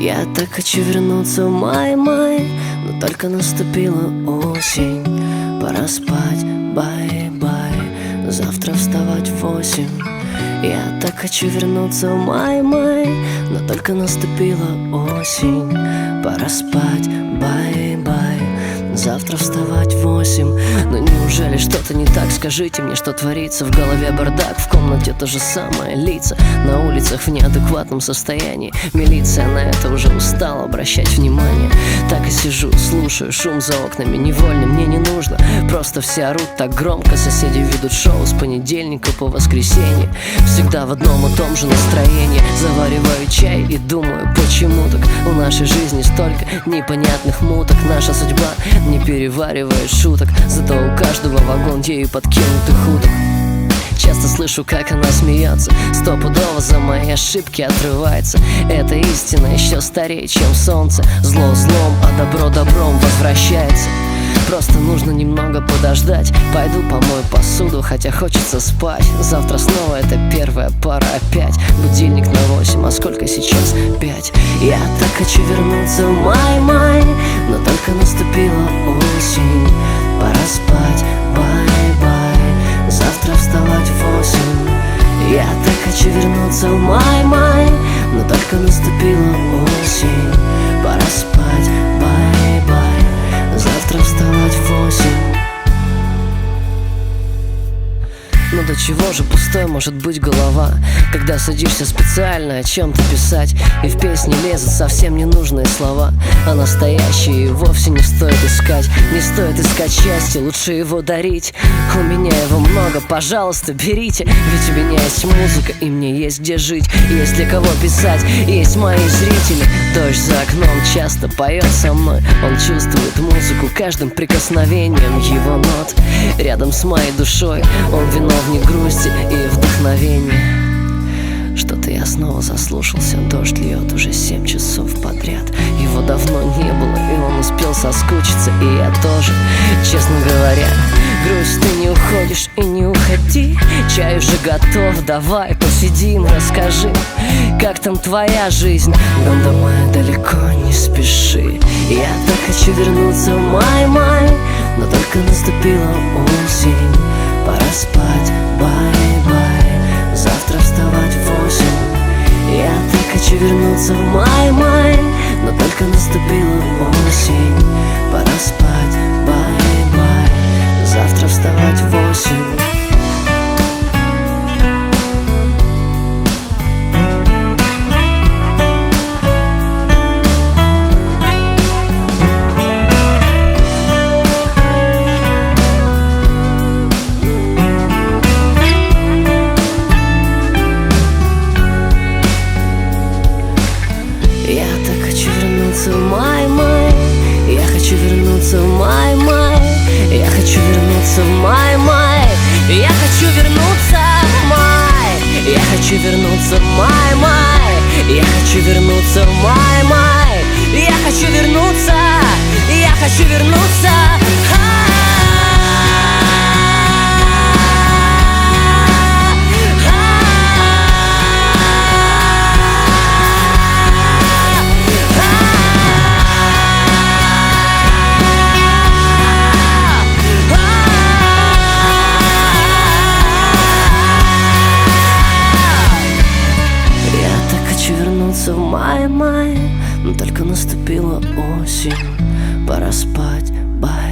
Я так хочу вернуться в май-май, но только наступила осень. Пора спать, бай-бай, завтра вставать в 8. Я так хочу вернуться в май-май, но только наступила осень. Пора спать, бай-бай, завтра вставать в 8. Но неужели что-то не так? Скажите мне, что творится. В голове бардак, в комнате то же самое. Лица на улицах в неадекватном состоянии. Милиция на это уже устала обращать внимание. Так и сижу, слушаю шум за окнами. Невольно мне не нужно, просто все орут так громко. Соседи ведут шоу с понедельника по воскресенье. Всегда в одном и том же настроении. Завариваю чай и думаю, почему так в нашей жизни столько непонятных муток. Наша судьба не переваривает шуток, зато у каждого вагон ею подкинутых уток. Часто слышу, как она смеется, стопудово за мои ошибки отрывается. Эта истина еще старее, чем солнце. Зло злом, а добро добром возвращается. Просто нужно немного подождать. Пойду помою посуду, хотя хочется спать. Завтра снова это первая пара опять. Будильник на 8, а сколько сейчас? 5. Я так хочу вернуться в май-май, но только наступила осень. Пора спать, бай-бай, завтра вставать в 8. Я так хочу вернуться в май-май, но только наступила осень. Пора спать, бай-бай, завтра вставать в 8. Но до чего же пустой может быть голова, когда садишься специально о чем-то писать, и в песне лезут совсем ненужные слова, а настоящие вовсе не стоит искать. Не стоит искать счастье, лучше его дарить. У меня его много, пожалуйста, берите. Ведь у меня есть музыка, и мне есть где жить, есть для кого писать, есть мои зрители. Дождь за окном часто поет со мной. Он чувствует музыку каждым прикосновением его нот. Рядом с моей душой он виновник грусти и вдохновения. Что-то я снова заслушался. Дождь льет уже 7 часов подряд. Его давно не было, и он успел соскучиться, и я тоже. Честно говоря, грусть, ты не уходишь и не уходи. Чай уже готов, давай посидим, расскажи, как там твоя жизнь. Дом домой далеко, не спеши. Я так хочу вернуться в май-май, но только наступила осень. Пора спать, бай-бай, завтра вставать в 8. Я так хочу вернуться в май-май, но только наступила осень. Пора спать, бай-бай, завтра вставать в 8. В май-май, я хочу вернуться в май-май, я хочу вернуться в май-май, я хочу вернуться в май, я хочу вернуться в май-май, я хочу вернуться в май-май, я хочу вернуться, я хочу вернуться. В май-май, но только наступила осень. Пора спать, бай.